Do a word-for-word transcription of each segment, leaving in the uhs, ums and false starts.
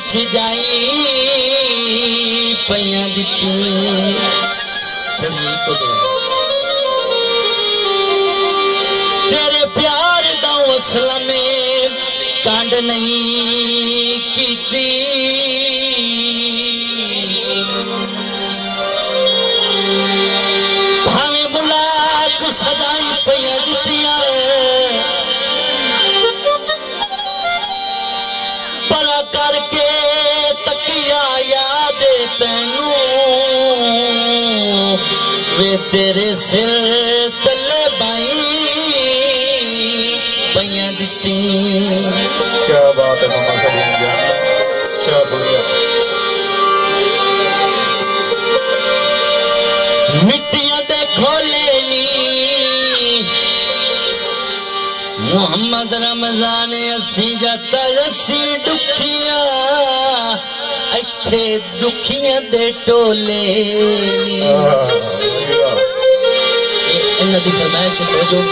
जाई पैया दिती तेरे प्यार दा हौसला में कांड नहीं कीती भावे बुला तू सदाई पैया दितिया परा करके तकिया याद तैनू वे तेरे सिर तले बाई पैया दिती। क्या बात है मामा सलीम जान, क्या बढ़िया। मिट्टियां दे खोले नी मोहम्मद रमजान असी जाता असी दुखिया इत्थे दुखियां दे टोले इन्हां दी फरमाइश हो जो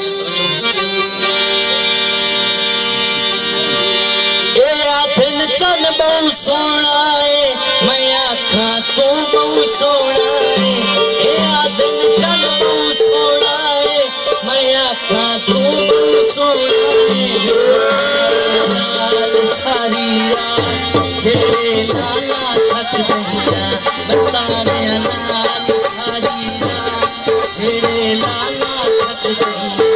चन बहु सोना है मैं आखा तू बहु सोना है ए आदन चन बहु सोना है मैं आखा तू बहु सोना है नाल सारी रात छेड़े लाला थक गया बताने नाल सारी रात छेड़े लाला थक गया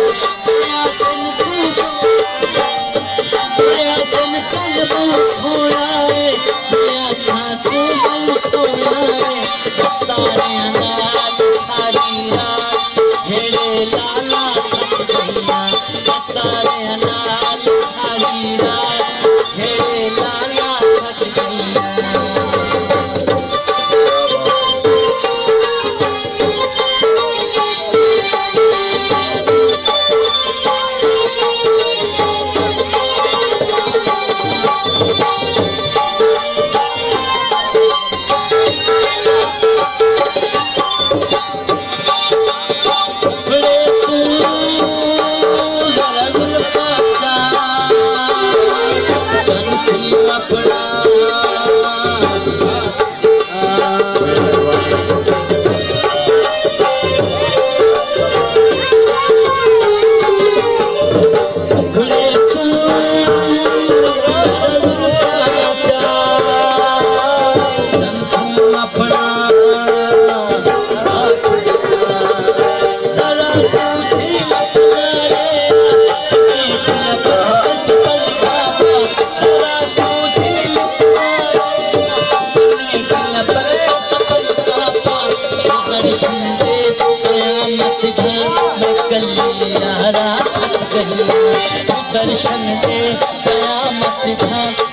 सोना है मैं आखा तू बहु सोना है तारे नाल सारी रात झेड़े लाला थक गईया तारे नाल सारी रात झेड़े लाला थक गईया। दर्शन दे कयामत का